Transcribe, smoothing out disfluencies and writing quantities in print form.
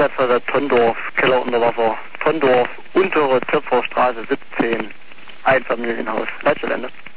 Einsatzleiter Tondorf, Keller unter Wasser. Tondorf, untere Töpferstraße 17, Einfamilienhaus. Leitgelände.